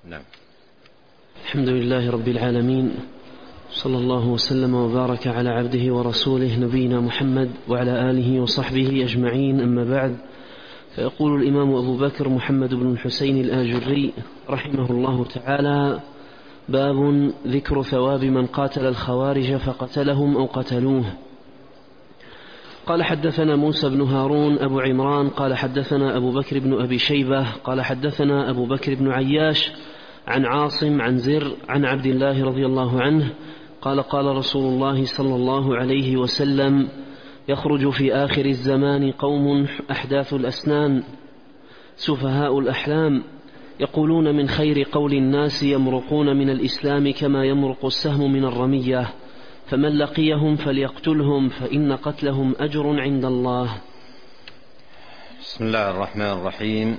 نعم. الحمد لله رب العالمين، صلى الله وسلم وبارك على عبده ورسوله نبينا محمد وعلى آله وصحبه أجمعين، أما بعد. فيقول الإمام أبو بكر محمد بن الحسين الآجري رحمه الله تعالى: باب ذكر ثواب من قاتل الخوارج فقتلهم أو قتلوه. قال: حدثنا موسى بن هارون أبو عمران قال حدثنا أبو بكر بن أبي شيبة قال حدثنا أبو بكر بن عياش عن عاصم عن زر عن عبد الله رضي الله عنه قال: قال رسول الله صلى الله عليه وسلم: يخرج في آخر الزمان قوم أحداث الأسنان سفهاء الأحلام، يقولون من خير قول الناس، يمرقون من الإسلام كما يمرق السهم من الرمية، فمن لقيهم فليقتلهم فإن قتلهم أجر عند الله. بسم الله الرحمن الرحيم.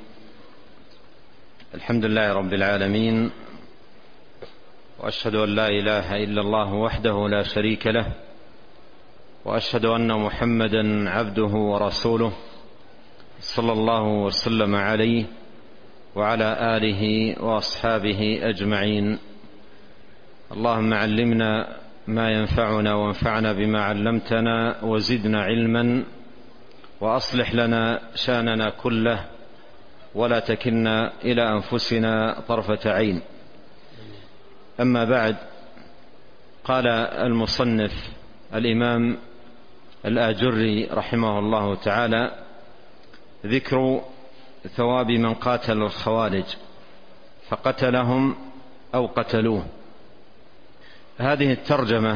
الحمد لله رب العالمين، وأشهد أن لا إله إلا الله وحده لا شريك له، وأشهد أن محمدا عبده ورسوله صلى الله وسلم عليه وعلى آله وأصحابه أجمعين. اللهم علمنا ما ينفعنا وانفعنا بما علمتنا وزدنا علما، وأصلح لنا شأننا كله ولا تكلنا إلى أنفسنا طرفة عين. أما بعد، قال المصنف الإمام الآجري رحمه الله تعالى: ذكر ثواب من قاتل الخوارج فقتلهم أو قتلوه. هذه الترجمة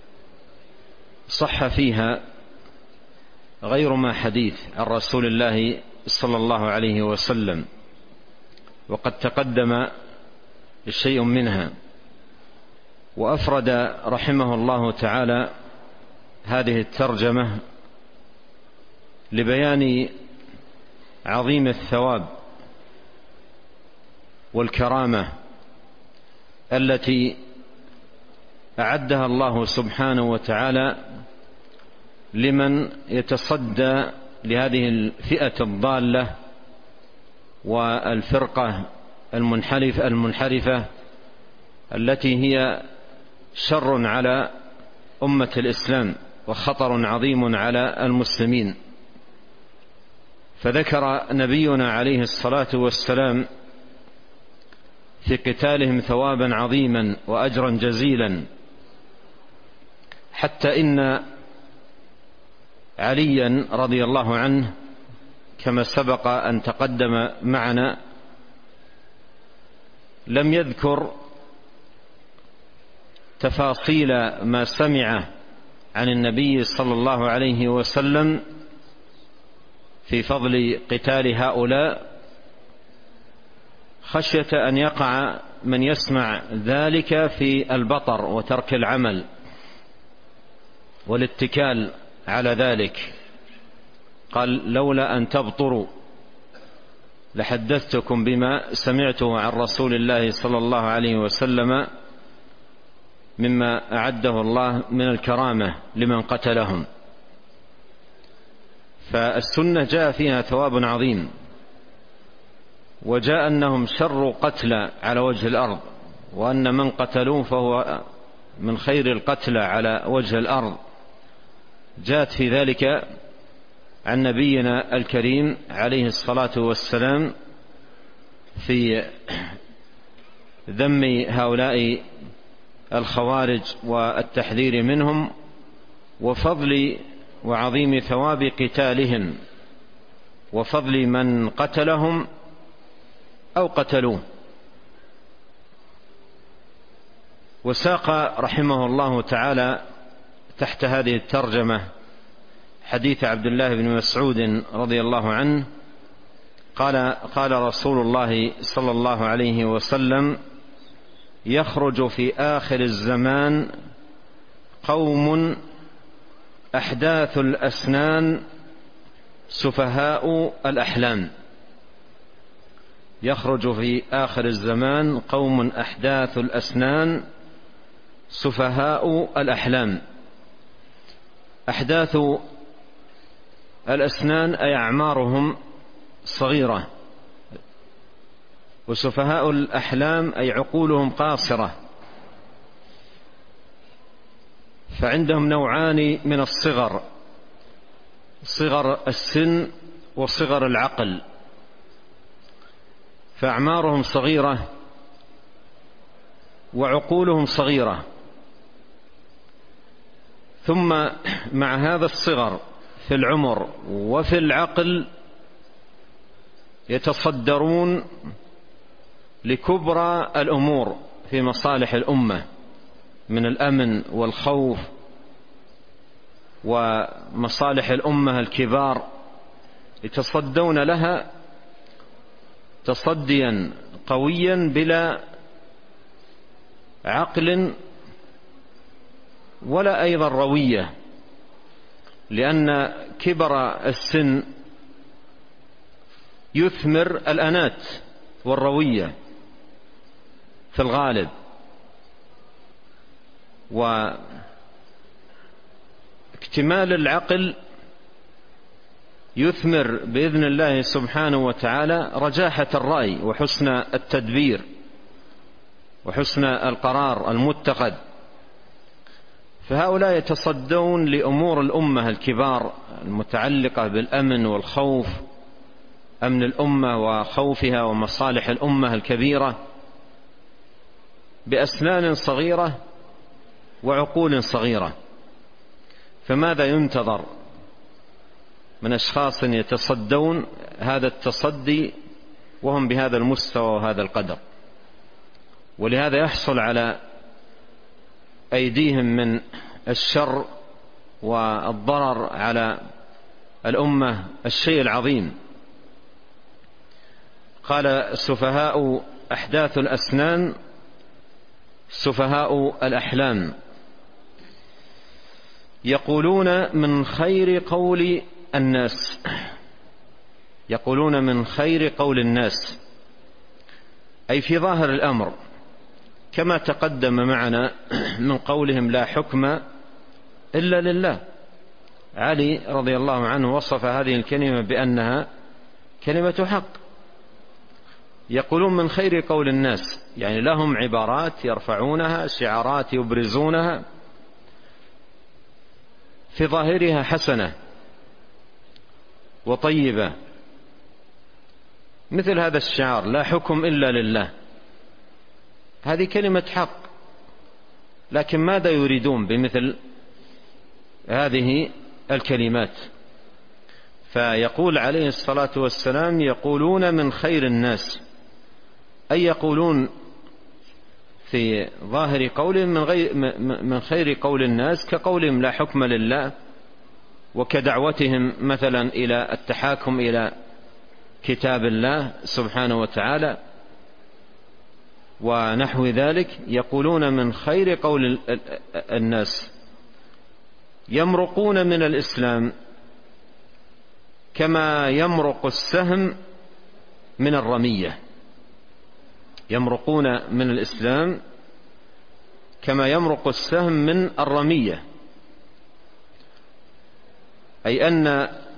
صح فيها غير ما حديث عن رسول الله صلى الله عليه وسلم، وقد تقدم شيء منها، وأفرد رحمه الله تعالى هذه الترجمة لبيان عظيم الثواب والكرامة التي أعدها الله سبحانه وتعالى لمن يتصدى لهذه الفئة الضالة والفرقة المنحرفة التي هي شر على أمة الإسلام وخطر عظيم على المسلمين. فذكر نبينا عليه الصلاة والسلام في قتالهم ثوابا عظيما وأجرا جزيلا، حتى إن عليا رضي الله عنه كما سبق أن تقدم معنا لم يذكر تفاصيل ما سمع عن النبي صلى الله عليه وسلم في فضل قتال هؤلاء، خشية أن يقع من يسمع ذلك في البطر وترك العمل والاتكال على ذلك. قال: لولا أن تبطروا لحدثتكم بما سمعته عن رسول الله صلى الله عليه وسلم مما أعده الله من الكرامة لمن قتلهم. فالسنة جاء فيها ثواب عظيم، وجاء أنهم شر قتلى على وجه الأرض، وأن من قتلوه فهو من خير القتلى على وجه الأرض. جاءت في ذلك عن نبينا الكريم عليه الصلاة والسلام في ذم هؤلاء الخوارج والتحذير منهم، وفضل وعظيم ثواب قتالهم، وفضل من قتلهم أو قتلوه. وساق رحمه الله تعالى تحت هذه الترجمة حديث عبد الله بن مسعود رضي الله عنه قال رسول الله صلى الله عليه وسلم: يخرج في آخر الزمان قوم أحداث الأسنان سفهاء الأحلام. يخرج في آخر الزمان قوم أحداث الأسنان سفهاء الأحلام. أحداث الأسنان أي أعمارهم صغيرة، وسفهاء الأحلام أي عقولهم قاصرة، فعندهم نوعان من الصغر: صغر السن وصغر العقل، فأعمارهم صغيرة وعقولهم صغيرة، ثم مع هذا الصغر في العمر وفي العقل يتصدرون لكبرى الأمور في مصالح الأمة من الأمن والخوف ومصالح الأمة الكبار، يتصدون لها تصديا قويا بلا عقل ولا أيضا روية، لأن كبر السن يثمر الأنات والروية في الغالب، واكتمال العقل يثمر بإذن الله سبحانه وتعالى رجاحة الرأي وحسن التدبير وحسن القرار المتخذ. فهؤلاء يتصدون لأمور الأمة الكبار المتعلقة بالأمن والخوف، أمن الأمة وخوفها ومصالح الأمة الكبيرة، بأسنان صغيرة وعقول صغيرة. فماذا ينتظر من أشخاص يتصدون هذا التصدي وهم بهذا المستوى وهذا القدر؟ ولهذا يحصل على أيديهم من الشر والضرر على الأمة الشيء العظيم. قال سفهاء أحداث الأسنان سفهاء الأحلام، يقولون من خير قول الناس، يقولون من خير قول الناس أي في ظاهر الأمر، كما تقدم معنا من قولهم لا حكم إلا لله. علي رضي الله عنه وصف هذه الكلمة بأنها كلمة حق. يقولون من خير قول الناس، يعني لهم عبارات يرفعونها، شعارات يبرزونها في ظاهرها حسنة وطيبة، مثل هذا الشعار لا حكم إلا لله. هذه كلمة حق، لكن ماذا يريدون بمثل هذه الكلمات؟ فيقول عليه الصلاة والسلام يقولون من خير الناس، أي يقولون في ظاهر قولهم من خير قول الناس، كقولهم لا حكم لله، وكدعوتهم مثلا إلى التحاكم إلى كتاب الله سبحانه وتعالى ونحو ذلك. يقولون من خير قول الناس، يمرقون من الإسلام كما يمرق السهم من الرمية، يمرقون من الإسلام كما يمرق السهم من الرمية، أي أن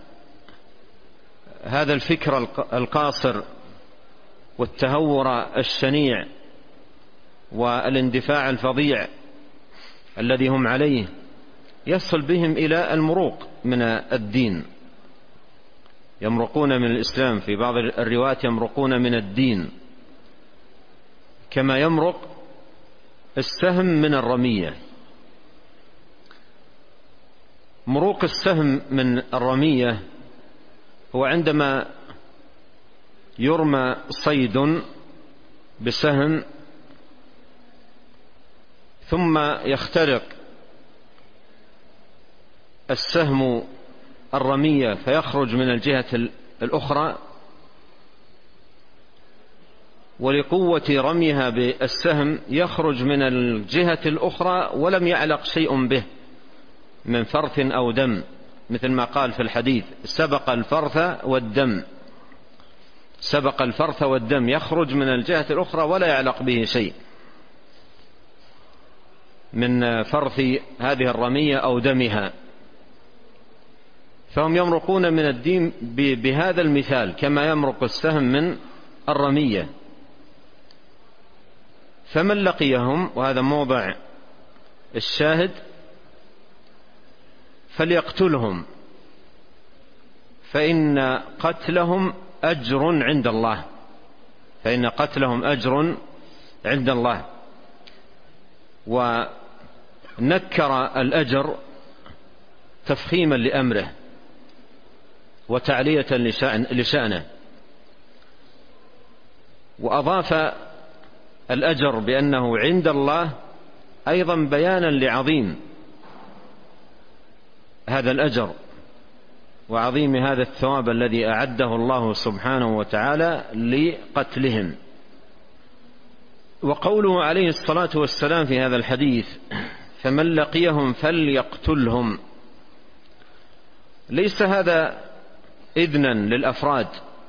هذا الفكر القاصر والتهور الشنيع والاندفاع الفظيع الذي هم عليه يصل بهم إلى المروق من الدين. يمرقون من الإسلام، في بعض الروايات يمرقون من الدين كما يمرق السهم من الرمية. مروق السهم من الرمية هو عندما يرمى صيد بسهم ثم يخترق السهم الرمية فيخرج من الجهة الأخرى، ولقوة رميها بالسهم يخرج من الجهة الأخرى ولم يعلق شيء به من فرث أو دم، مثل ما قال في الحديث سبق الفرث والدم، سبق الفرث والدم، يخرج من الجهة الأخرى ولا يعلق به شيء من فرث هذه الرمية أو دمها. فهم يمرقون من الدين بهذا المثال كما يمرق السهم من الرمية. فمن لقيهم، وهذا موضع الشاهد، فليقتلهم فإن قتلهم أجر عند الله، فإن قتلهم أجر عند الله. ونكر الأجر تفخيما لأمره وتعلية لشأنه، وأضاف الأجر بأنه عند الله أيضا بيانا لعظيم هذا الأجر وعظيم هذا الثواب الذي أعده الله سبحانه وتعالى لقتلهم. وقوله عليه الصلاة والسلام في هذا الحديث فمن لقيهم فليقتلهم، ليس هذا إذنا للأفراد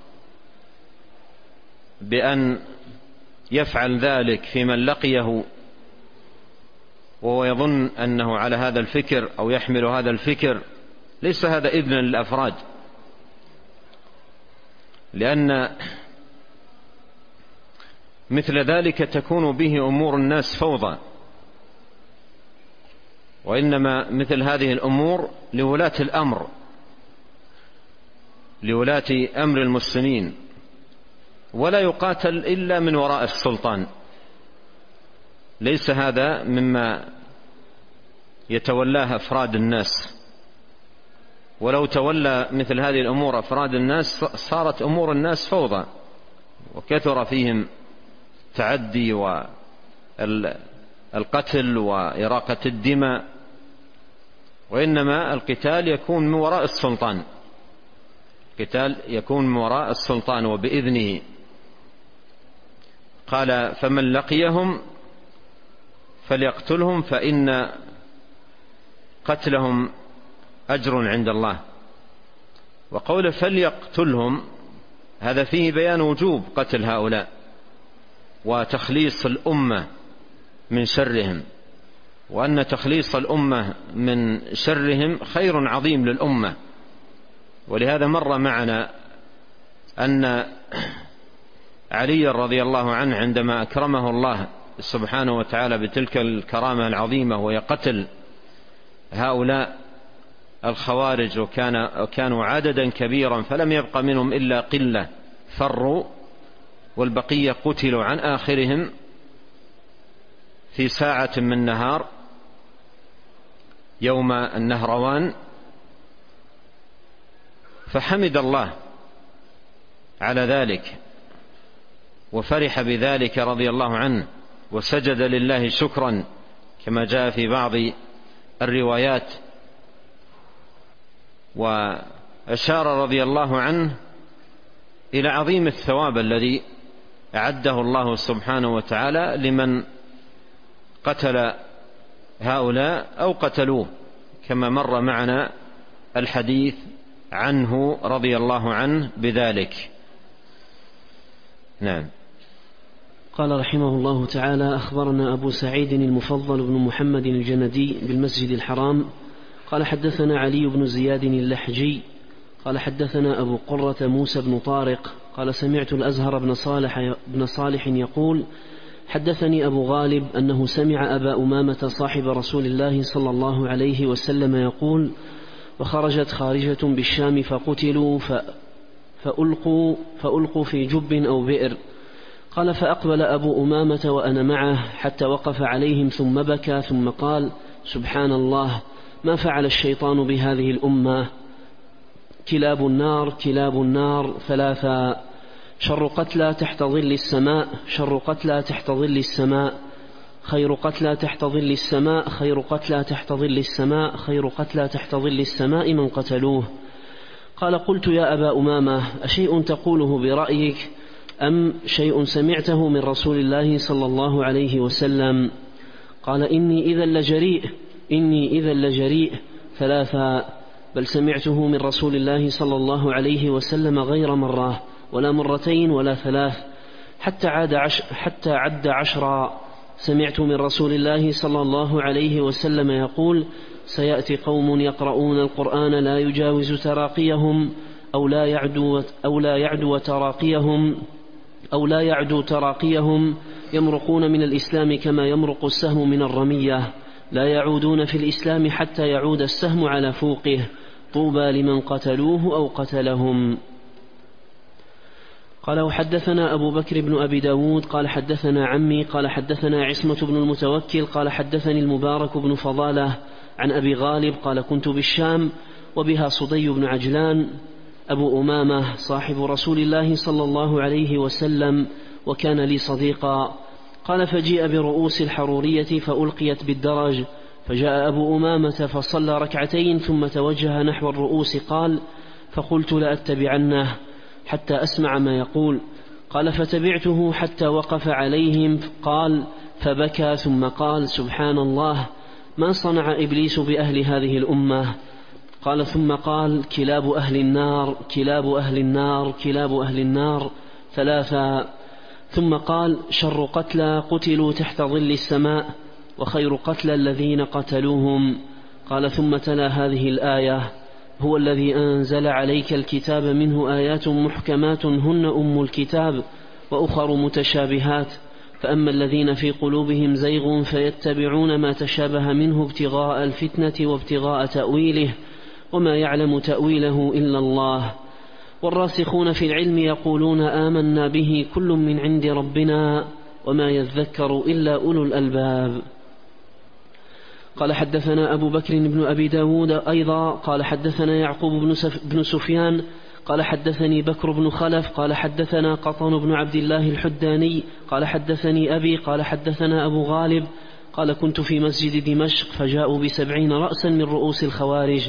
بأن يفعل ذلك في من لقيه وهو يظن أنه على هذا الفكر أو يحمل هذا الفكر، ليس هذا إذنا للأفراد، لأن مثل ذلك تكون به أمور الناس فوضى، وإنما مثل هذه الأمور لولاة الأمر، لولاة أمر المسلمين، ولا يقاتل إلا من وراء السلطان. ليس هذا مما يتولاه أفراد الناس، ولو تولى مثل هذه الأمور أفراد الناس صارت أمور الناس فوضى وكثر فيهم تعدي والقتل وإراقة الدماء، وإنما القتال يكون من وراء السلطان، القتال يكون من وراء السلطان وبإذنه. قال فمن لقيهم فليقتلهم فإن قتلهم أجر عند الله. وقول فليقتلهم هذا فيه بيان وجوب قتل هؤلاء وتخليص الأمة من شرهم، وأن تخليص الأمة من شرهم خير عظيم للأمة. ولهذا مر معنا أن علي رضي الله عنه عندما أكرمه الله سبحانه وتعالى بتلك الكرامة العظيمة وهي قتل هؤلاء الخوارج، وكانوا عددا كبيرا فلم يبق منهم إلا قلة فروا، والبقية قتلوا عن آخرهم في ساعة من نهار يوم النهروان، فحمد الله على ذلك وفرح بذلك رضي الله عنه وسجد لله شكرا كما جاء في بعض الروايات. وأشار رضي الله عنه إلى عظيم الثواب الذي أعده الله سبحانه وتعالى لمن قتل هؤلاء أو قتلوه، كما مر معنا الحديث عنه رضي الله عنه بذلك. نعم. قال رحمه الله تعالى: أخبرنا أبو سعيد المفضل بن محمد الجندي بالمسجد الحرام قال حدثنا علي بن زياد اللحجي قال حدثنا أبو قرة موسى بن طارق قال سمعت الأزهر بن صالح يقول: حدثني أبو غالب أنه سمع أبا أمامة صاحب رسول الله صلى الله عليه وسلم يقول: وخرجت خارجة بالشام فقتلوا فألقوا في جب أو بئر. قال: فأقبل أبو أمامة وأنا معه حتى وقف عليهم ثم بكى ثم قال: سبحان الله، ما فعل الشيطان بهذه الأمة؟ كلاب النار كلاب النار ثلاثا: شر قتلى تحت ظل السماء، شر قتلى تحت ظل السماء، خير قتلى تحت ظل السماء، خير قتلى تحت ظل السماء، خير قتلى تحت ظل السماء من قتلوه. قال: قلت يا أبا أمامة، أشيء تقوله برأيك أم شيء سمعته من رسول الله صلى الله عليه وسلم؟ قال: إني إذا لجريء ثلاثا، بل سمعته من رسول الله صلى الله عليه وسلم غير مرة ولا مرتين ولا ثلاث، حتى عد عشرا. سمعت من رسول الله صلى الله عليه وسلم يقول: سيأتي قوم يقرؤون القرآن لا يجاوز تراقيهم أو لا يعدو تراقيهم يمرقون من الإسلام كما يمرق السهم من الرمية، لا يعودون في الإسلام حتى يعود السهم على فوقه، طوبى لمن قتلوه أو قتلهم. قال وحدثنا أبو بكر بن أبي داود قال حدثنا عمي قال حدثنا عصمة بن المتوكل قال حدثني المبارك بن فضالة عن أبي غالب قال كنت بالشام وبها صدي بن عجلان أبو أمامة صاحب رسول الله صلى الله عليه وسلم وكان لي صديقا. قال فجيء برؤوس الحرورية فألقيت بالدرج، فجاء أبو أمامة فصلى ركعتين ثم توجه نحو الرؤوس قال فقلت لأتبعنه حتى أسمع ما يقول. قال فتبعته حتى وقف عليهم قال فبكى ثم قال سبحان الله ما صنع إبليس بأهل هذه الأمة. قال ثم قال كلاب أهل النار كلاب أهل النار كلاب أهل النار ثلاثا. ثم قال شر قتلى قتلوا تحت ظل السماء وخير قتلى الذين قتلوهم. قال ثم تلا هذه الآية هو الذي أنزل عليك الكتاب منه آيات محكمات هن أم الكتاب وأخر متشابهات، فأما الذين في قلوبهم زيغ فيتبعون ما تشابه منه ابتغاء الفتنة وابتغاء تأويله وما يعلم تأويله إلا الله، والراسخون في العلم يقولون آمنا به كل من عند ربنا وما يذكر إلا أولو الألباب. قال حدثنا أبو بكر بن أبي داود أيضا قال حدثنا يعقوب بن سفيان قال حدثني بكر بن خلف قال حدثنا قطن بن عبد الله الحداني قال حدثني أبي قال حدثنا أبو غالب قال كنت في مسجد دمشق فجاءوا ب70 رأسا من رؤوس الخوارج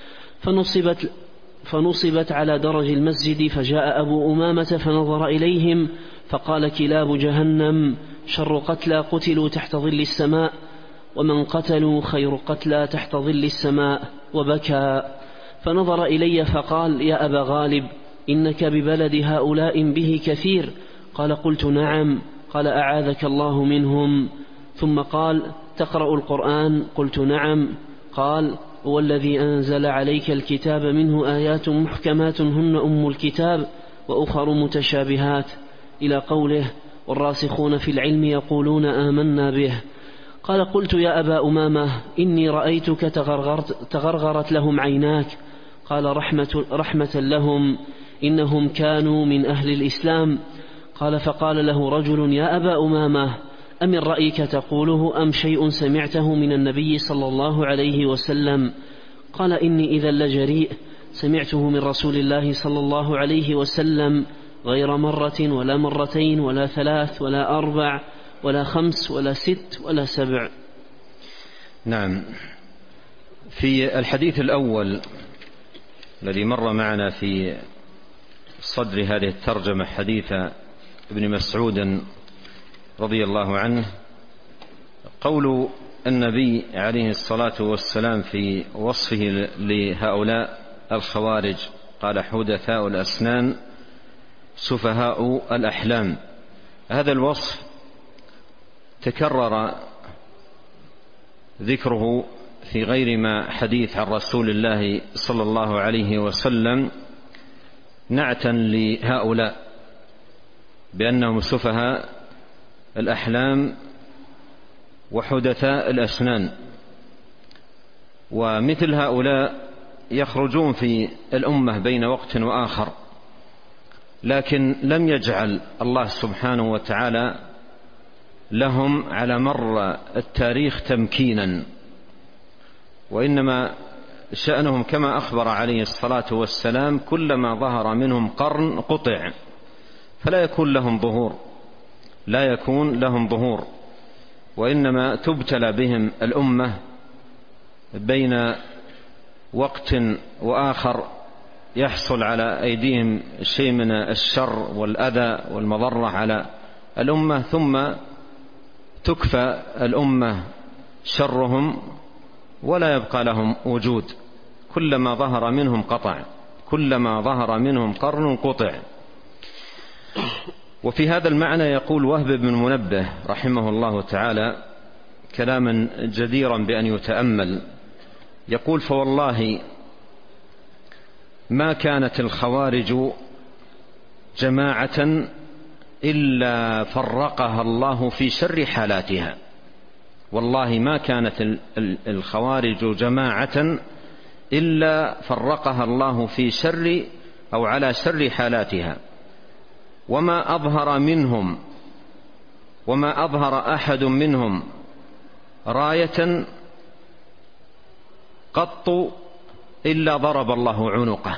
فنصبت على درج المسجد، فجاء أبو أمامة فنظر إليهم فقال كلاب جهنم شر قتلى قتلوا تحت ظل السماء ومن قتلوا خير قتلى تحت ظل السماء، وبكى. فنظر إلي فقال يا أبا غالب إنك ببلد هؤلاء به كثير. قال قلت نعم. قال أعاذك الله منهم. ثم قال تقرأ القرآن؟ قلت نعم. قال هو الذي أنزل عليك الكتاب منه آيات محكمات هن أم الكتاب وأخر متشابهات إلى قوله والراسخون في العلم يقولون آمنا به. قال قلت يا أبا أمامة إني رأيتك تغرغرت لهم عيناك. قال رحمة لهم إنهم كانوا من أهل الإسلام. قال فقال له رجل يا أبا أمامة أمن رأيك تقوله أم شيء سمعته من النبي صلى الله عليه وسلم؟ قال إني إذا لجريء، سمعته من رسول الله صلى الله عليه وسلم غير مرة ولا مرتين ولا 3 ولا 4 ولا 5 ولا 6 ولا 7. نعم. في الحديث الأول الذي مر معنا في صدر هذه الترجمة حديث ابن مسعود رضي الله عنه قول النبي عليه الصلاة والسلام في وصفه لهؤلاء الخوارج قال حدثاء الأسنان سفهاء الأحلام. هذا الوصف تكرر ذكره في غير ما حديث عن رسول الله صلى الله عليه وسلم نعتا لهؤلاء بأنهم سفهاء الأحلام وحدثاء الأسنان، ومثل هؤلاء يخرجون في الأمة بين وقت وآخر، لكن لم يجعل الله سبحانه وتعالى لهم على مر التاريخ تمكينا، وإنما شأنهم كما أخبر عليه الصلاة والسلام كلما ظهر منهم قرن قطع، فلا يكون لهم ظهور، وإنما تبتلى بهم الأمة بين وقت وآخر يحصل على أيديهم شيء من الشر والأذى والمضرة على الأمة، ثم تكفى الأمة شرهم ولا يبقى لهم وجود، كلما ظهر منهم قطع، كلما ظهر منهم قرن قطع. وفي هذا المعنى يقول وهب بن منبه رحمه الله تعالى كلاما جديرا بأن يتأمل، يقول فوالله ما كانت الخوارج جماعة إلا فرقها الله في شر حالاتها. والله ما كانت الخوارج جماعة إلا فرقها الله في شر أو على شر حالاتها. وما أظهر أحد منهم راية قط إلا ضرب الله عنقه.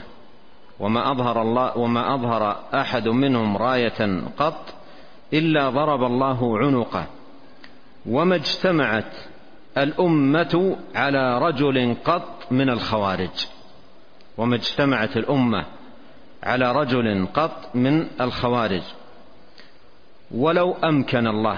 وما أظهر أحد منهم راية قط إلا ضرب الله عنقه. وما اجتمعت الأمة على رجل قط من الخوارج. وما اجتمعت الأمة على رجل قط من الخوارج. ولو أمكن الله،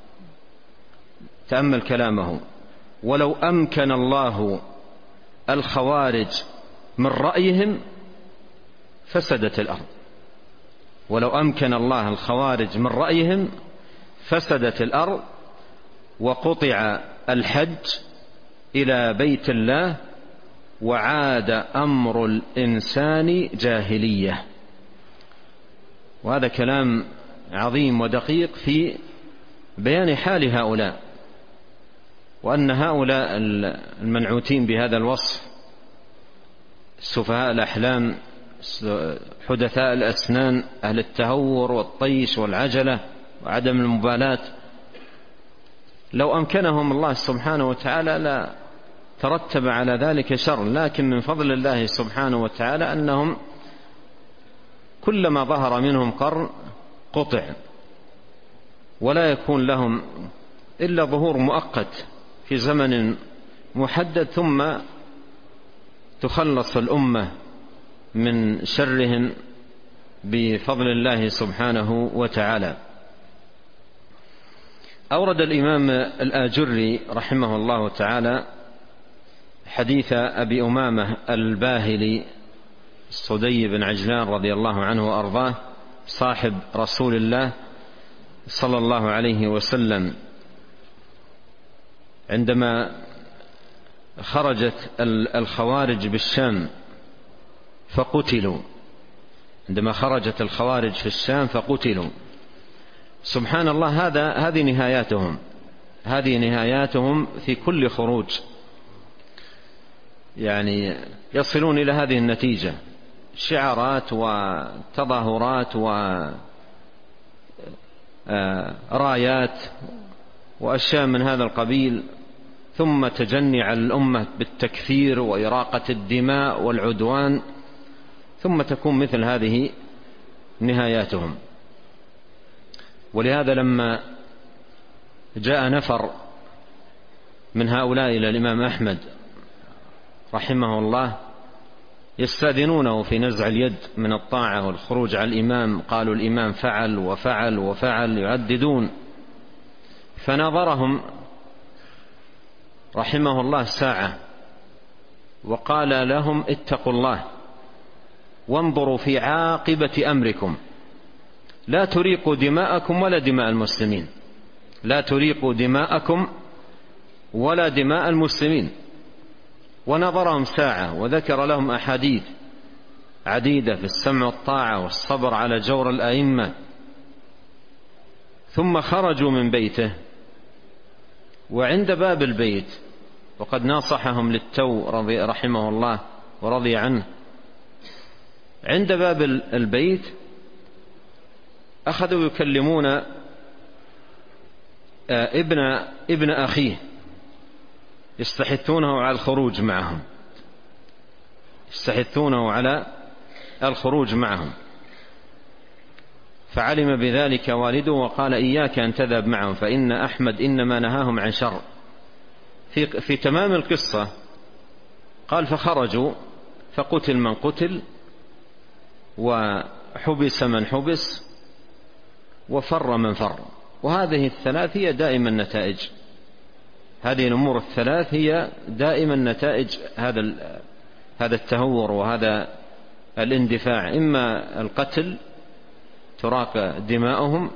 تأمل كلامه، ولو أمكن الله الخوارج من رأيهم فسدت الأرض. ولو أمكن الله الخوارج من رأيهم فسدت الأرض، وقطع الحج إلى بيت الله، وعاد أمر الإنسان جاهلية. وهذا كلام عظيم ودقيق في بيان حال هؤلاء، وأن هؤلاء المنعوتين بهذا الوصف سفهاء الأحلام، حدثاء الأسنان، أهل التهور والطيش والعجلة وعدم المبالاة، لو أمكنهم الله سبحانه وتعالى لا ترتب على ذلك شر. لكن من فضل الله سبحانه وتعالى أنهم كلما ظهر منهم قرن قطع، ولا يكون لهم إلا ظهور مؤقت في زمن محدد، ثم تخلص الأمة من شرهم بفضل الله سبحانه وتعالى. أورد الإمام الآجري رحمه الله تعالى حديث أبي أمامة الباهلي الصدي بن عجلان رضي الله عنه وأرضاه، صاحب رسول الله صلى الله عليه وسلم، عندما خرجت الخوارج بالشام فقتلوا. عندما خرجت الخوارج في الشام فقتلوا. سبحان الله، هذه نهاياتهم في كل خروج، يعني يصلون إلى هذه النتيجة: شعارات وتظاهرات ورايات وأشياء من هذا القبيل، ثم تجني على الأمة بالتكفير وإراقة الدماء والعدوان، ثم تكون مثل هذه نهاياتهم. ولهذا لما جاء نفر من هؤلاء إلى الإمام أحمد رحمه الله يستأذنونه في نزع اليد من الطاعة والخروج على الإمام، قالوا الإمام فعل وفعل وفعل، يعددون. فناظرهم رحمه الله ساعة وقال لهم: اتقوا الله وانظروا في عاقبة أمركم، لا تريقوا دماءكم ولا دماء المسلمين، لا تريقوا دماءكم ولا دماء المسلمين. ونظرهم ساعة وذكر لهم أحاديث عديدة في السمع والطاعة والصبر على جور الأئمة، ثم خرجوا من بيته. وعند باب البيت، وقد ناصحهم للتو رحمه الله ورضي عنه، عند باب البيت أخذوا يكلمون ابن أخيه، يستحثونه على الخروج معهم، يستحثونه على الخروج معهم. فعلم بذلك والده وقال: إياك أن تذهب معهم، فإن أحمد إنما نهاهم عن شر. في تمام القصة قال: فخرجوا فقتل من قتل، وحبس من حبس، وفر من فر. وهذه الثلاث هي دائما النتائج، هذه الأمور الثلاث هي دائما نتائج هذا التهور وهذا الاندفاع: إما القتل تراق دماؤهم،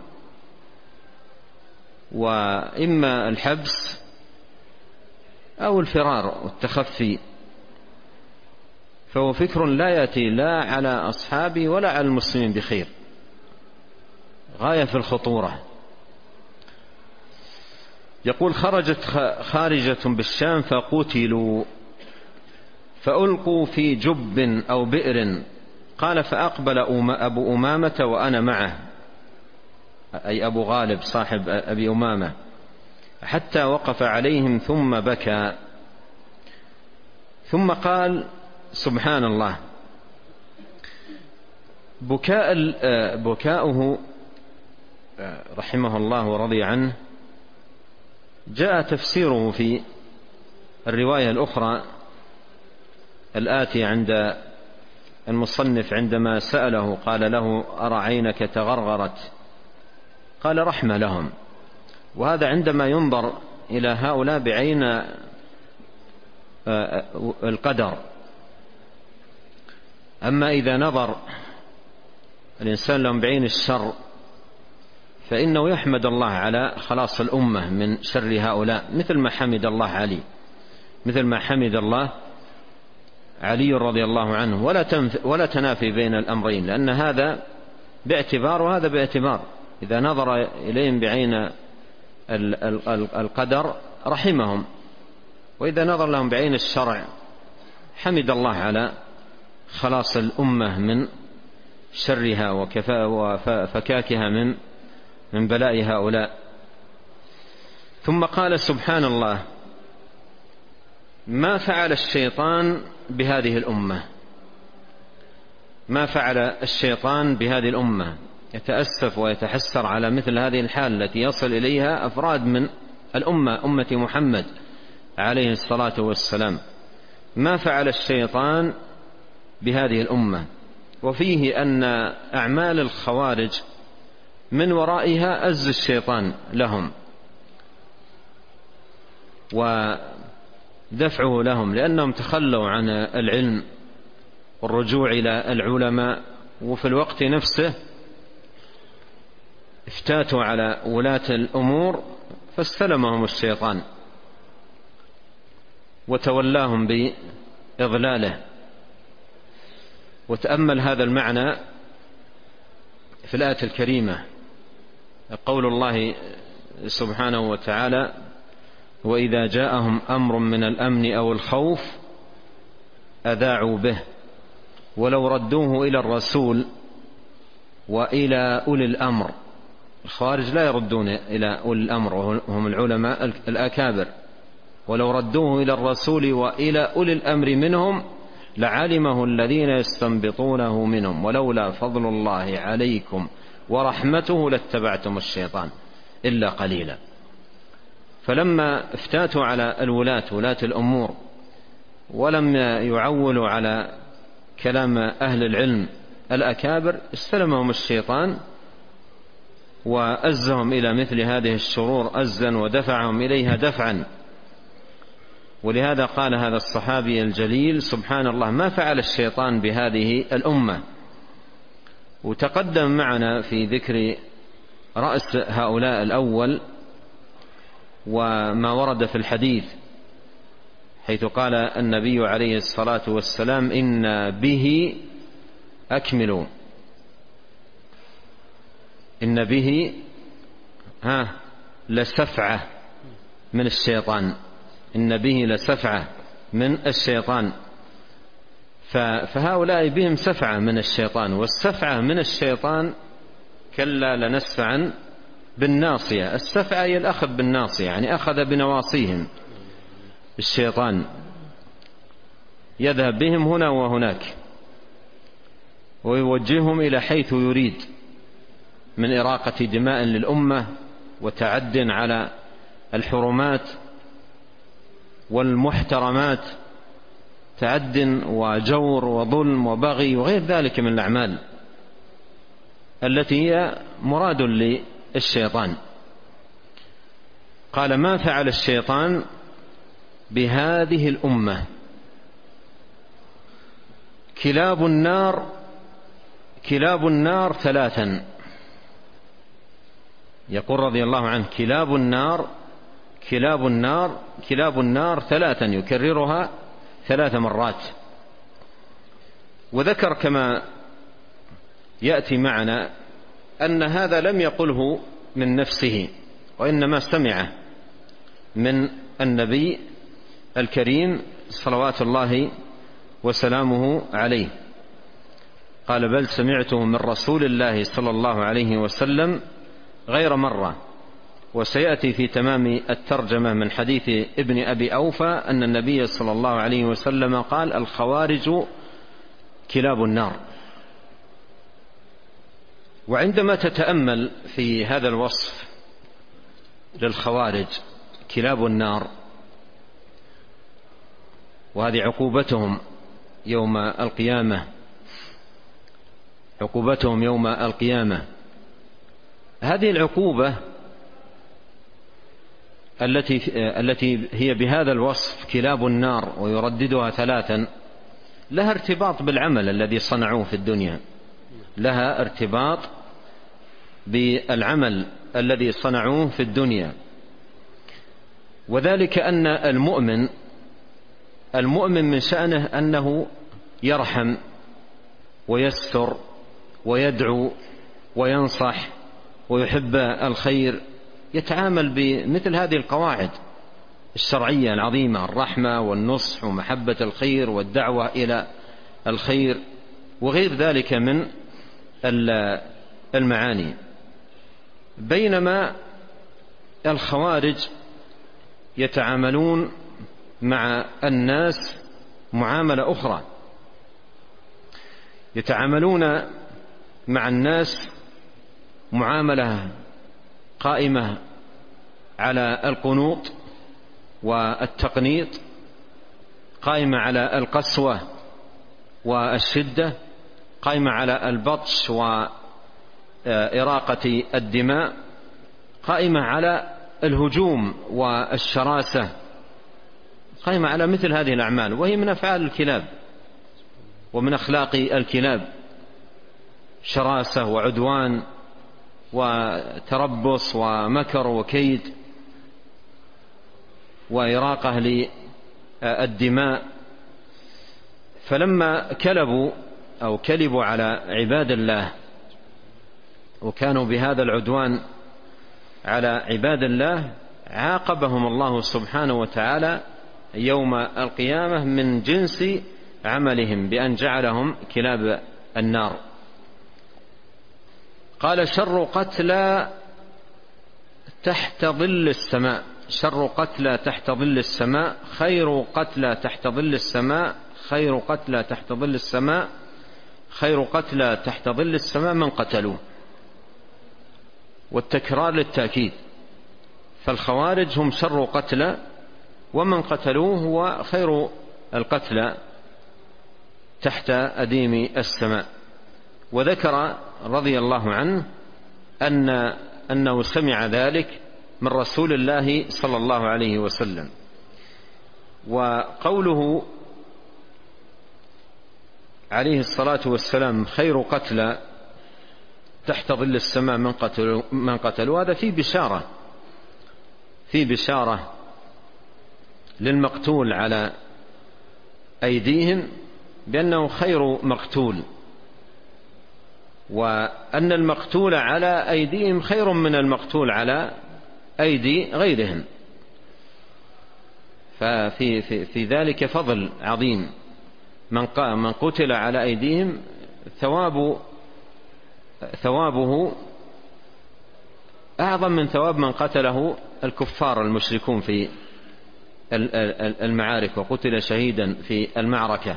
وإما الحبس أو الفرار والتخفي. فهو فكر لا يأتي لا على أصحابه ولا على المسلمين بخير. غاية في الخطورة. يقول: خرجت خارجة بالشام فقتلوا فألقوا في جب أو بئر. قال: فأقبل أبو أمامة وأنا معه، أي أبو غالب صاحب أبي أمامة، حتى وقف عليهم ثم بكى، ثم قال: سبحان الله. بكاؤه رحمه الله ورضي عنه جاء تفسيره في الرواية الأخرى الآتي عند المصنف عندما سأله قال له: أرى عينك تغرغرت؟ قال: رحمة لهم. وهذا عندما ينظر إلى هؤلاء بعين القدر. أما إذا نظر الإنسان لهم بعين الشر فإنه يحمد الله على خلاص الأمة من شر هؤلاء، مثل ما حمد الله علي، مثل ما حمد الله علي رضي الله عنه. ولا تنافي بين الأمرين، لأن هذا باعتبار وهذا باعتبار. إذا نظر إليهم بعين القدر رحمهم، وإذا نظر لهم بعين الشرع حمد الله على خلاص الأمة من شرها وفكاكها من بلاء هؤلاء. ثم قال: سبحان الله، ما فعل الشيطان بهذه الأمة، ما فعل الشيطان بهذه الأمة. يتأسف ويتحسر على مثل هذه الحال التي يصل إليها أفراد من الأمة، أمة محمد عليه الصلاة والسلام. ما فعل الشيطان بهذه الأمة. وفيه أن أعمال الخوارج من ورائها أز الشيطان لهم ودفعه لهم، لأنهم تخلوا عن العلم والرجوع إلى العلماء، وفي الوقت نفسه افتاتوا على ولاة الأمور فاستلمهم الشيطان وتولاهم بإضلاله. وتأمل هذا المعنى في الآية الكريمة، قول الله سبحانه وتعالى: وإذا جاءهم أمر من الأمن أو الخوف أذاعوا به ولو ردوه إلى الرسول وإلى أولي الأمر. الخوارج لا يردون إلى أولي الأمر وهم العلماء الأكابر. ولو ردوه إلى الرسول وإلى أولي الأمر منهم لعلمه الذين يستنبطونه منهم ولولا فضل الله عليكم ورحمته لاتبعتم الشيطان إلا قليلا. فلما افتاتوا على ولاة الأمور ولم يعولوا على كلام أهل العلم الأكابر استلمهم الشيطان وأزهم إلى مثل هذه الشرور أزا ودفعهم إليها دفعا. ولهذا قال هذا الصحابي الجليل: سبحان الله، ما فعل الشيطان بهذه الأمة. وتقدم معنا في ذكر رأس هؤلاء الأول وما ورد في الحديث، حيث قال النبي عليه الصلاة والسلام: إن به أكملوا، إن به لسفعة من الشيطان، إن به لسفعة من الشيطان. فهؤلاء بهم سفعة من الشيطان، والسفعة من الشيطان كلا لنسفعا بالناصية. السفعة هي الأخذ بالناصية، يعني أخذ بنواصيهم الشيطان، يذهب بهم هنا وهناك ويوجههم إلى حيث يريد من إراقة دماء للأمة وتعد على الحرمات والمحترمات، تعد وجور وظلم وبغي وغير ذلك من الأعمال التي هي مراد للشيطان. قال: ما فعل الشيطان بهذه الأمة. كلاب النار ثلاثا. يقول رضي الله عنه: كلاب النار ثلاثا، يكررها 3 مرات. وذكر كما يأتي معنا أن هذا لم يقله من نفسه، وإنما سمعه من النبي الكريم صلوات الله وسلامه عليه. قال: بل سمعته من رسول الله صلى الله عليه وسلم غير مرة. وسيأتي في تمام الترجمة من حديث ابن أبي أوفى أن النبي صلى الله عليه وسلم قال: الخوارج كلاب النار. وعندما تتأمل في هذا الوصف للخوارج كلاب النار، وهذه عقوبتهم يوم القيامة، عقوبتهم يوم القيامة، هذه العقوبة التي هي بهذا الوصف كلاب النار ويرددها ثلاثا، لها ارتباط بالعمل الذي صنعوه في الدنيا، لها ارتباط بالعمل الذي صنعوه في الدنيا. وذلك أن المؤمن من شأنه أنه يرحم ويستر ويدعو وينصح ويحب الخير، يتعامل بمثل هذه القواعد الشرعية العظيمة: الرحمة والنصح ومحبة الخير والدعوة إلى الخير وغير ذلك من المعاني. بينما الخوارج يتعاملون مع الناس معاملة أخرى، يتعاملون مع الناس معاملة قائمة على القنوط والتقنيط، قائمة على القسوة والشدة، قائمة على البطش وإراقة الدماء، قائمة على الهجوم والشراسة، قائمة على مثل هذه الأعمال، وهي من أفعال الكلاب ومن أخلاق الكلاب: شراسة وعدوان وتربص ومكر وكيد وإراقة للدماء. فلما كلبوا على عباد الله وكانوا بهذا العدوان على عباد الله، عاقبهم الله سبحانه وتعالى يوم القيامة من جنس عملهم بأن جعلهم كلاب النار. قال: شر قتلى تحت ظل السماء، شر قتلى تحت ظل السماء، خير قتلى تحت ظل السماء، خير قتلى تحت ظل السماء، خير قتلى تحت ظل السماء من قتلوه. والتكرار للتأكيد، فالخوارج هم شر قتلى، ومن قتلوه هو خير القتلى تحت أديم السماء. وذكر رضي الله عنه أنه سمع ذلك من رسول الله صلى الله عليه وسلم. وقوله عليه الصلاة والسلام: خير قتلى تحت ظل السماء من قتلوا، هذا في بشارة للمقتول على أيديهم بأنه خير مقتول، وأن المقتول على أيديهم خير من المقتول على أيدي غيرهم. ففي ذلك فضل عظيم، من قتل على أيديهم ثوابه أعظم من ثواب من قتله الكفار المشركون في المعارك وقتل شهيدا في المعركة.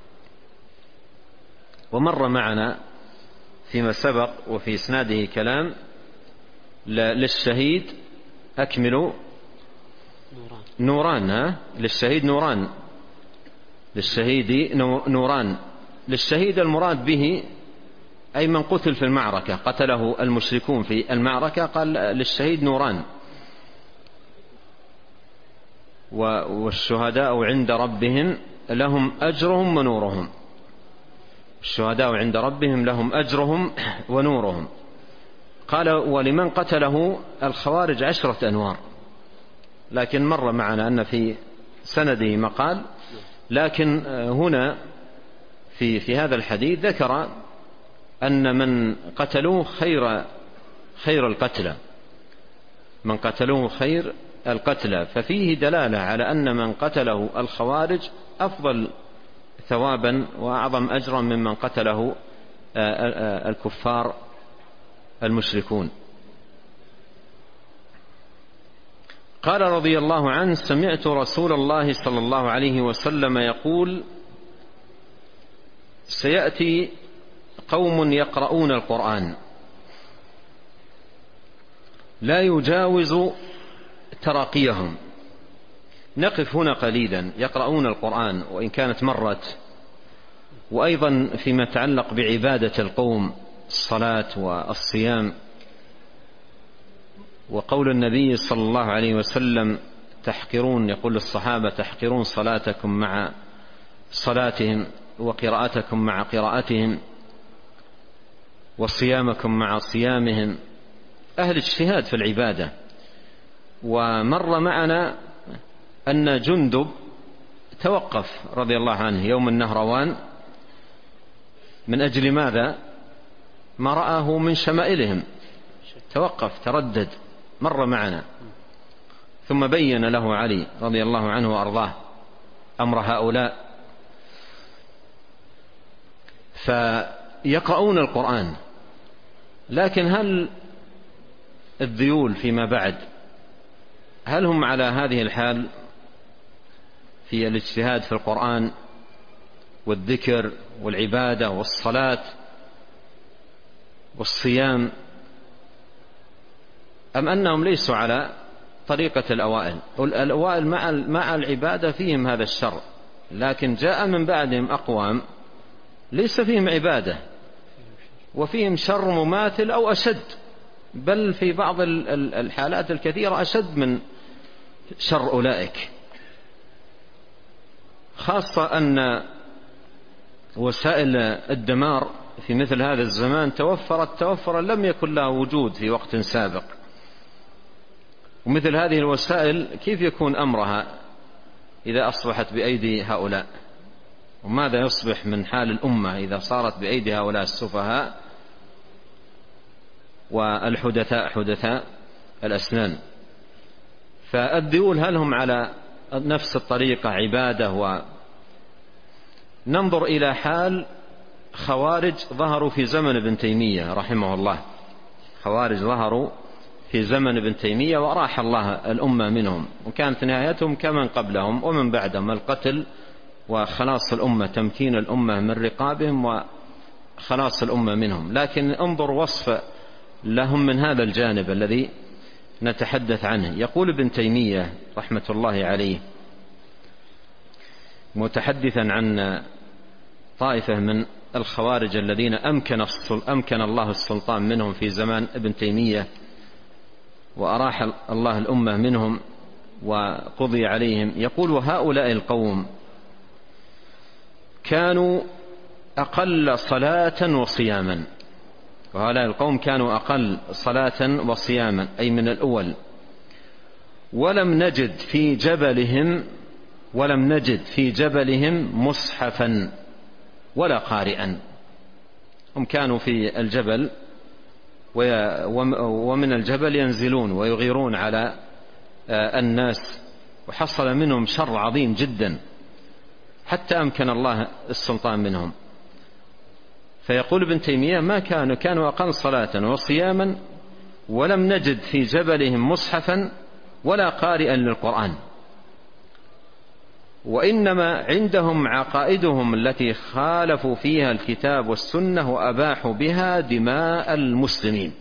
ومر معنا فيما سبق وفي إسناده كلام للشهيد أكملوا نوران، للشهيد نوران، للشهيد نوران. للشهيد المراد به أي من قتل في المعركة، قتله المشركون في المعركة، قال للشهيد نوران. والشهداء عند ربهم لهم أجرهم ونورهم، الشهداء عند ربهم لهم أجرهم ونورهم. قال: ولمن قتله الخوارج 10 أنوار. لكن مر معنا أن في سنده مقال، لكن هنا في هذا الحديث ذكر أن من قتلوه خير القتلى، من قتلوه خير القتلى، ففيه دلالة على أن من قتله الخوارج أفضل ثوابا وأعظم أجرا ممن قتله الكفار المشركون. قال رضي الله عنه: سمعت رسول الله صلى الله عليه وسلم يقول: سيأتي قوم يقرؤون القرآن لا يجاوز تراقيهم. نقف هنا قليلا. يقرؤون القرآن وإن كانت مرت، وأيضا فيما يتعلق بعبادة القوم الصلاة والصيام، وقول النبي صلى الله عليه وسلم: تحقرون، يقول للصحابة: تحقرون صلاتكم مع صلاتهم، وقراءتكم مع قراءتهم، وصيامكم مع صيامهم. أهل اجتهاد في العبادة. ومر معنا أن جندب توقف رضي الله عنه يوم النهروان. من أجل ماذا؟ ما رآه من شمائلهم، توقف تردد، مر معنا. ثم بين له علي رضي الله عنه وأرضاه أمر هؤلاء. فيقرؤون القرآن، لكن هل الذيول فيما بعد هل هم على هذه الحال في الاجتهاد في القرآن والذكر والعبادة والصلاة والصيام، أم أنهم ليسوا على طريقة الأوائل؟ الأوائل مع العبادة فيهم هذا الشر، لكن جاء من بعدهم أقوام ليس فيهم عبادة وفيهم شر مماثل أو أشد، بل في بعض الحالات الكثيرة أشد من شر أولئك. خاصة أن وسائل الدمار في مثل هذا الزمان توفر لم يكن لها وجود في وقت سابق. ومثل هذه الوسائل كيف يكون أمرها إذا أصبحت بأيدي هؤلاء؟ وماذا يصبح من حال الأمة إذا صارت بأيدي هؤلاء السفهاء حدثاء الأسنان؟ فالذيول هل هم على نفس الطريقة عبادة؟ وننظر إلى حال خوارج ظهروا في زمن ابن تيمية رحمه الله. خوارج ظهروا في زمن ابن تيمية وراح الله الأمة منهم، وكانت نهايتهم كمن قبلهم ومن بعدهم: القتل وخلاص الأمة، تمكين الأمة من رقابهم وخلاص الأمة منهم. لكن انظر وصف لهم من هذا الجانب الذي نتحدث عنه. يقول ابن تيمية رحمة الله عليه متحدثا عن طائفة من الخوارج الذين أمكن الله السلطان منهم في زمان ابن تيمية، وأراح الله الأمة منهم وقضي عليهم. يقول: وهؤلاء القوم كانوا أقل صلاة وصياما. وهؤلاء القوم كانوا أقل صلاة وصياما، أي من الأول. ولم نجد في جبلهم مصحفا ولا قارئا. هم كانوا في الجبل ومن الجبل ينزلون ويغيرون على الناس، وحصل منهم شر عظيم جدا حتى أمكن الله السلطان منهم. فيقول ابن تيمية: ما كانوا أقل صلاة وصياما، ولم نجد في جبلهم مصحفا ولا قارئا للقرآن، وإنما عندهم عقائدهم التي خالفوا فيها الكتاب والسنة وأباحوا بها دماء المسلمين.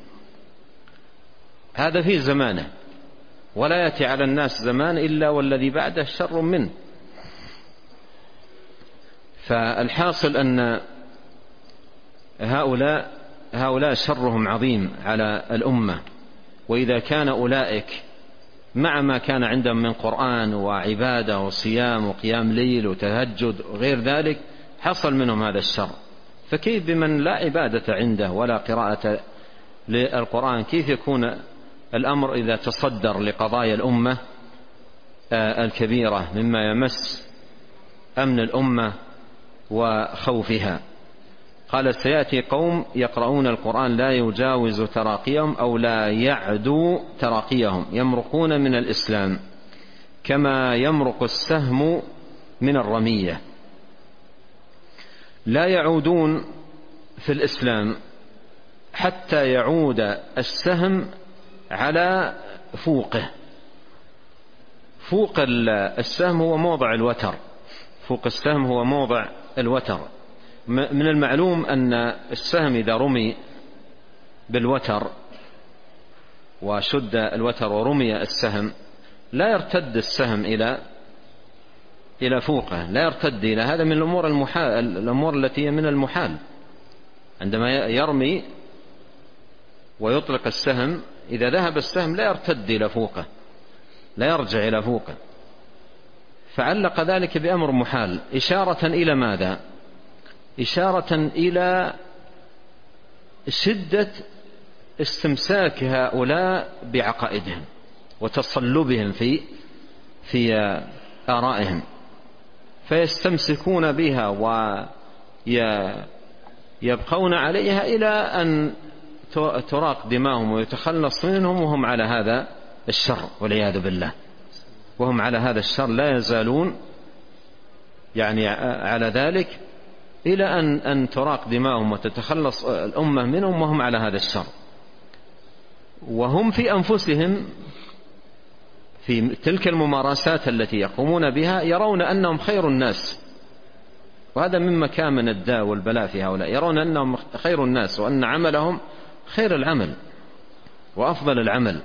هذا في زمانه، ولا يأتي على الناس زمان إلا والذي بعده شر منه. فالحاصل أن هؤلاء شرهم عظيم على الأمة. وإذا كان أولئك مع ما كان عندهم من قرآن وعبادة وصيام وقيام ليل وتهجد وغير ذلك حصل منهم هذا الشر، فكيف بمن لا عبادة عنده ولا قراءة للقرآن؟ كيف يكون الأمر إذا تصدر لقضايا الأمة الكبيرة مما يمس أمن الأمة وخوفها؟ قال سيأتي قوم يقرؤون القرآن لا يجاوز تراقيهم أو لا يعدو تراقيهم يمرقون من الإسلام كما يمرق السهم من الرمية. لا يعودون في الإسلام حتى يعود السهم على فوقه. فوق السهم هو موضع الوتر، فوق السهم هو موضع الوتر. من المعلوم أن السهم إذا رمي بالوتر وشد الوتر ورمي السهم لا يرتد السهم إلى فوقه، لا يرتد إلى هذا. من الأمور التي من المحال عندما يرمي ويطلق السهم، إذا ذهب السهم لا يرتد إلى فوقه، لا يرجع إلى فوقه، فعلق ذلك بأمر محال، إشارة إلى ماذا؟ إشارة إلى شدة استمساك هؤلاء بعقائدهم وتصلبهم في آرائهم، فيستمسكون بها ويبقون عليها إلى أن تراق دماؤهم ويتخلص منهم وهم على هذا الشر والعياذ بالله. وهم على هذا الشر لا يزالون يعني على ذلك إلى أن تراق دماؤهم وتتخلص الأمة منهم وهم على هذا الشر. وهم في أنفسهم في تلك الممارسات التي يقومون بها يرون أنهم خير الناس، وهذا مما كان من الداء والبلاء في هؤلاء، يرون أنهم خير الناس وأن عملهم خير العمل وأفضل العمل.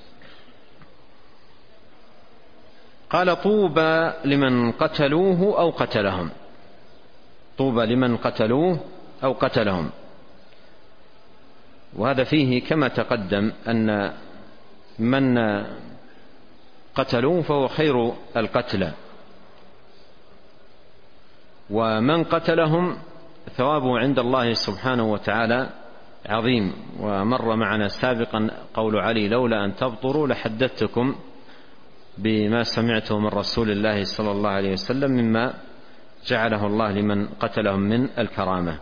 قال طوبى لمن قتلوه أو قتلهم، طوبى لمن قتلوه أو قتلهم. وهذا فيه كما تقدم أن من قتلوه فهو خير القتلى، ومن قتلهم ثوابه عند الله سبحانه وتعالى عظيم. ومر معنا سابقا قول علي لولا أن تبطروا لحدثتكم بما سمعته من رسول الله صلى الله عليه وسلم مما جعله الله لمن قتلهم من الكرامة.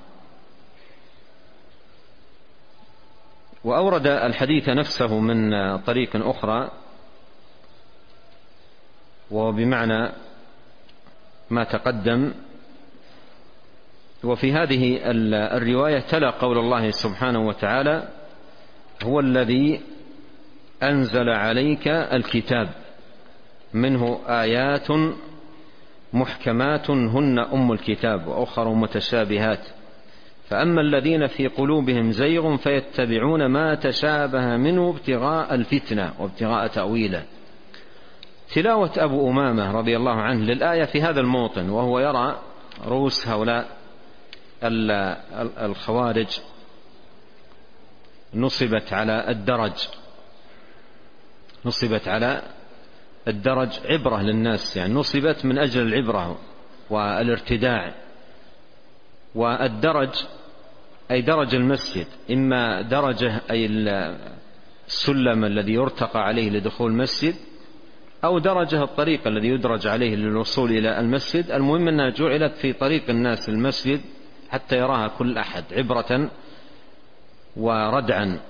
وأورد الحديث نفسه من طريق أخرى وبمعنى ما تقدم. وفي هذه الرواية تلا قول الله سبحانه وتعالى هو الذي أنزل عليك الكتاب منه آيات محكمات هن أم الكتاب وأخر متشابهات فأما الذين في قلوبهم زيغ فيتبعون ما تشابه منه ابتغاء الفتنة وابتغاء تأويله. تلاوة أبو أمامة رضي الله عنه للآية في هذا الموطن وهو يرى رؤوس هؤلاء الخوارج نصبت على الدرج عبرة للناس، يعني نصبت من أجل العبرة والارتداع. والدرج أي درج المسجد، إما درجة أي السلم الذي يرتقى عليه لدخول المسجد، أو درجة الطريق الذي يدرج عليه للوصول إلى المسجد. المهم أنها جعلت في طريق الناس المسجد حتى يراها كل أحد عبرة وردعا.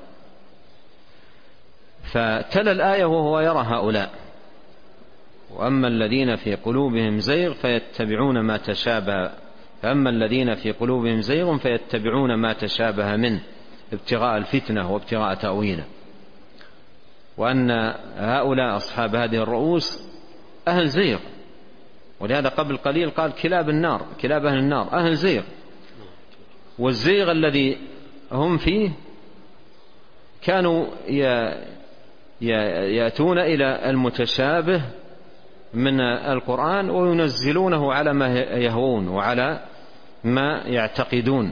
فتلا الآية وهو يرى هؤلاء وأما الذين في قلوبهم زيغ فيتبعون ما تشابه فأما الذين في قلوبهم زيغ فيتبعون ما تشابه منه ابتغاء الفتنة وابتغاء تأويله. وأن هؤلاء أصحاب هذه الرؤوس أهل زيغ، ولهذا قبل قليل قال كلاب النار، كلاب أهل النار أهل زيغ. والزيغ الذي هم فيه كانوا يأتون إلى المتشابه من القرآن وينزلونه على ما يهوون وعلى ما يعتقدون.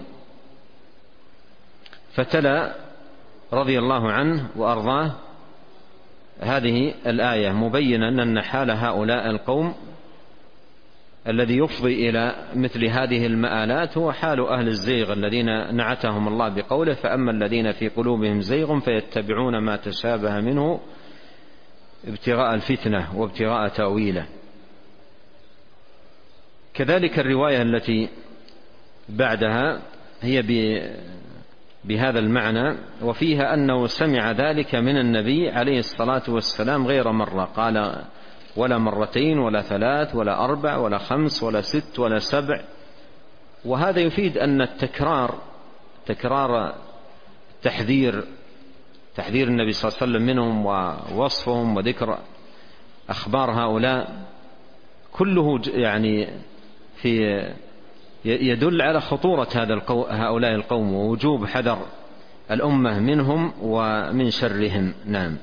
فتلا رضي الله عنه وأرضاه هذه الآية مبينة أن حال هؤلاء القوم الذي يفضي إلى مثل هذه المآلات هو حال أهل الزيغ الذين نعتهم الله بقوله فأما الذين في قلوبهم زيغ فيتبعون ما تشابه منه ابتغاء الفتنة وابتغاء تأويله. كذلك الرواية التي بعدها هي بهذا المعنى، وفيها أنه سمع ذلك من النبي عليه الصلاة والسلام غير مرة، قال ولا مرتين ولا ثلاث ولا أربع ولا خمس ولا ست ولا سبع. وهذا يفيد أن تكرار تحذير النبي صلى الله عليه وسلم منهم ووصفهم وذكر أخبار هؤلاء كله يعني يدل على خطورة هؤلاء القوم ووجوب حذر الأمة منهم ومن شرهم. نعم.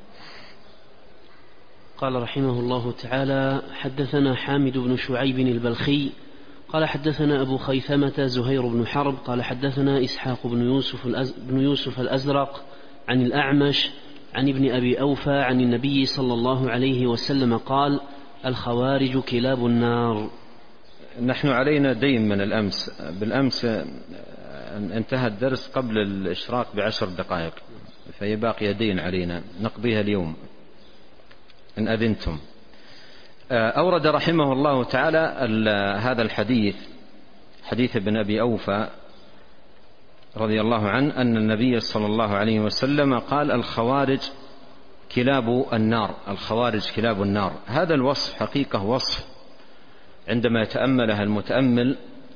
قال رحمه الله تعالى: حدثنا حامد بن شعيب البلخي قال حدثنا أبو خيثمة زهير بن حرب قال حدثنا إسحاق بن يوسف الأزرق عن الأعمش عن ابن أبي أوفى عن النبي صلى الله عليه وسلم قال: الخوارج كلاب النار. نحن علينا دين من بالأمس انتهى الدرس قبل الإشراق ب10 دقائق، فهي باقي دين علينا نقضيها اليوم إن أذنتم. أورد رحمه الله تعالى هذا الحديث، حديث ابن أبي أوفى رضي الله عنه أن النبي صلى الله عليه وسلم قال: الخوارج كلاب النار. الخوارج كلاب النار. هذا الوصف حقيقة وصف عندما يتأملها المتأمل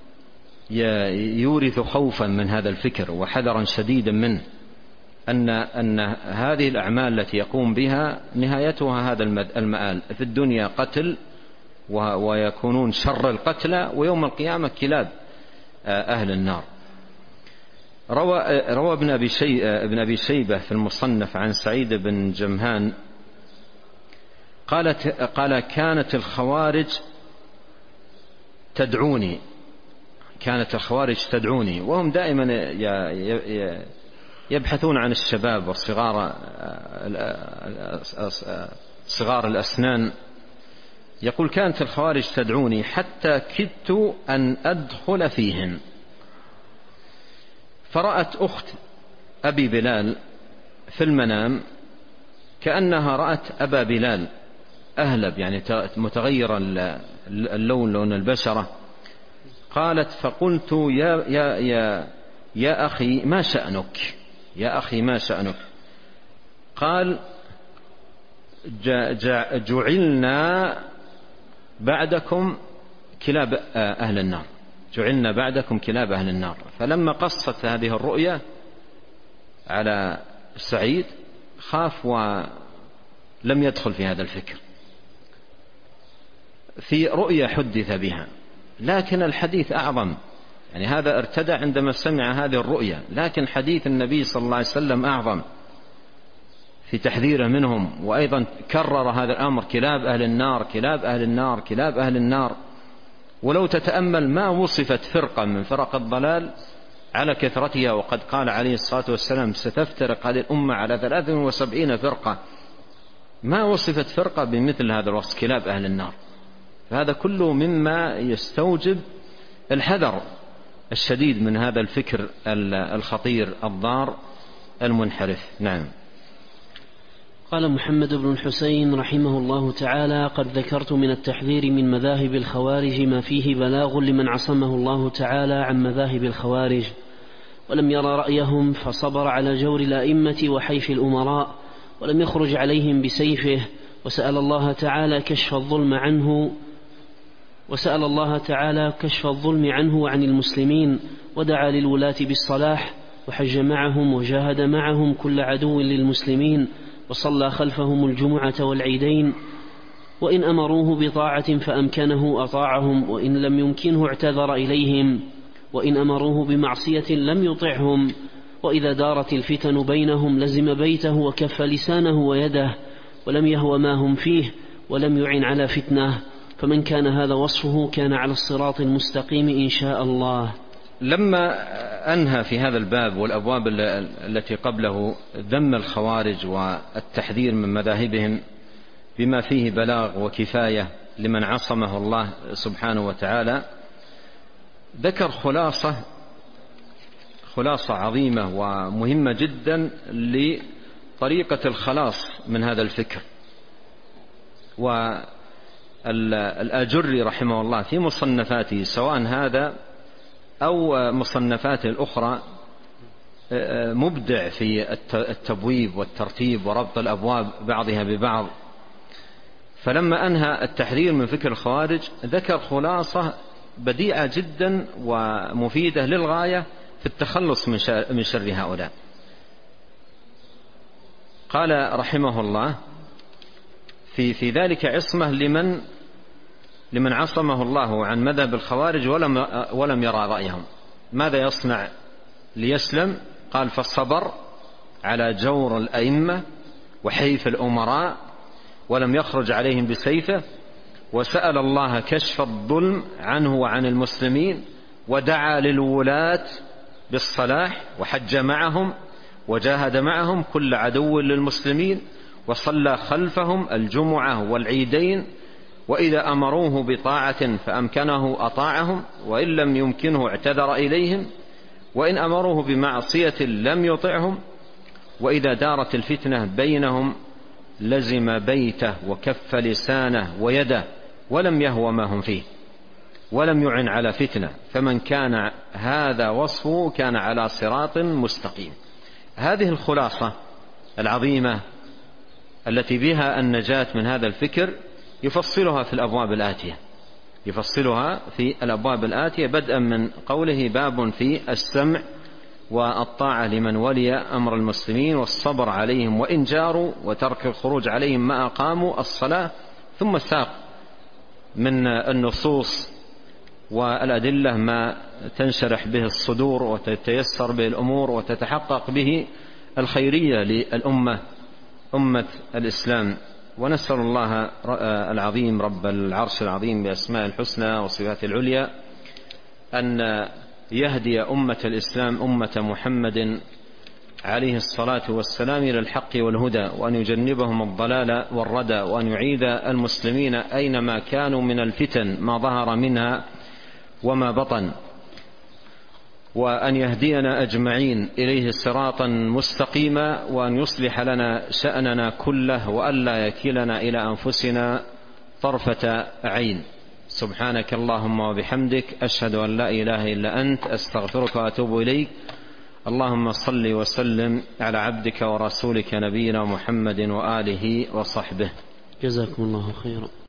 يورث خوفا من هذا الفكر وحذرا شديدا منه، أن هذه الأعمال التي يقوم بها نهايتها هذا المآل، في الدنيا قتل ويكونون شر القتلى، ويوم القيامة كلاب أهل النار. روى ابن أبي شيبة في المصنف عن سعيد بن جمهان قال: كانت الخوارج تدعوني، وهم دائما يبحثون عن الشباب صغار الأسنان. يقول: كانت الخوارج تدعوني حتى كدت أن أدخل فيهم، فرأت أخت أبي بلال في المنام كأنها رأت أبا بلال أهلب، يعني متغير اللون، لون البشرة. قالت: فقلت يا أخي ما شأنك؟ قال: جعلنا بعدكم كلاب أهل النار. فلما قصت هذه الرؤيا على سعيد خاف ولم يدخل في هذا الفكر. في رؤيا حدث بها، لكن الحديث أعظم، يعني هذا ارتدى عندما سمع هذه الرؤيا، لكن حديث النبي صلى الله عليه وسلم أعظم في تحذيره منهم، وأيضا كرر هذا الأمر: كلاب أهل النار. ولو تتأمل ما وصفت فرقة من فرق الضلال على كثرتها، وقد قال عليه الصلاة والسلام: ستفترق هذه الأمة على 73 فرقة، ما وصفت فرقة بمثل هذا الوصف: كلاب أهل النار. فهذا كله مما يستوجب الحذر الشديد من هذا الفكر الخطير الضار المنحرف. نعم. قال محمد بن الحسين رحمه الله تعالى: قد ذكرت من التحذير من مذاهب الخوارج ما فيه بلاغ لمن عصمه الله تعالى عن مذاهب الخوارج ولم يرى رأيهم، فصبر على جور الأئمة وحيف الأمراء ولم يخرج عليهم بسيفه، وسأل الله تعالى كشف الظلم عنه وعن المسلمين، ودعا للولاة بالصلاح، وحج معهم وجاهد معهم كل عدو للمسلمين، وصلى خلفهم الجمعة والعيدين، وإن أمروه بطاعة فأمكنه أطاعهم، وإن لم يمكنه اعتذر إليهم، وإن أمروه بمعصية لم يطعهم، وإذا دارت الفتن بينهم لزم بيته وكف لسانه ويده، ولم يهو ما هم فيه، ولم يعن على فتنه، فمن كان هذا وصفه كان على الصراط المستقيم إن شاء الله. لما أنهى في هذا الباب والأبواب التي قبله ذم الخوارج والتحذير من مذاهبهم بما فيه بلاغ وكفاية لمن عصمه الله سبحانه وتعالى، ذكر خلاصة عظيمة ومهمة جدا لطريقة الخلاص من هذا الفكر. والآجري رحمه الله في مصنفاته، سواء هذا أو مصنفاته الأخرى مبدع في التبويب والترتيب وربط الأبواب بعضها ببعض. فلما أنهى التحذير من فكر الخوارج ذكر خلاصة بديعة جدا ومفيدة للغاية في التخلص من شر هؤلاء. قال رحمه الله: في ذلك عصمة لمن عصمه الله عن مذهب الخوارج ولم يرى رأيهم. ماذا يصنع ليسلم؟ قال: فالصبر على جور الأئمة وحيف الأمراء ولم يخرج عليهم بسيفه، وسأل الله كشف الظلم عنه وعن المسلمين، ودعا للولاة بالصلاح، وحج معهم وجاهد معهم كل عدو للمسلمين، وصلى خلفهم الجمعة والعيدين، وإذا أمروه بطاعة فأمكنه أطاعهم، وإن لم يمكنه اعتذر إليهم، وإن أمروه بمعصية لم يطعهم، وإذا دارت الفتنة بينهم لزم بيته وكف لسانه ويده ولم يهوى ما هم فيه ولم يعن على فتنة، فمن كان هذا وصفه كان على صراط مستقيم. هذه الخلاصة العظيمة التي بها النجاة من هذا الفكر يفصلها في الأبواب الآتية بدءا من قوله: باب في السمع والطاعة لمن ولي أمر المسلمين، والصبر عليهم وإن جاروا، وترك الخروج عليهم ما أقاموا الصلاة. ثم ساق من النصوص والأدلة ما تنشرح به الصدور وتتيسر به الأمور وتتحقق به الخيرية للأمة أمة الإسلام. ونسأل الله العظيم رب العرش العظيم بأسماء الحسنى وصفاته العليا أن يهدي أمة الإسلام أمة محمد عليه الصلاة والسلام إلى الحق والهدى، وأن يجنبهم الضلال والردى، وأن يعيد المسلمين أينما كانوا من الفتن ما ظهر منها وما بطن، وأن يهدينا أجمعين إليه صراطا مستقيما، وأن يصلح لنا شأننا كله، وألا يكلنا إلى أنفسنا طرفة عين. سبحانك اللهم وبحمدك، أشهد أن لا إله إلا أنت، أستغفرك وأتوب إليك. اللهم صل وسلم على عبدك ورسولك نبينا محمد وآله وصحبه. جزاكم الله خيرا.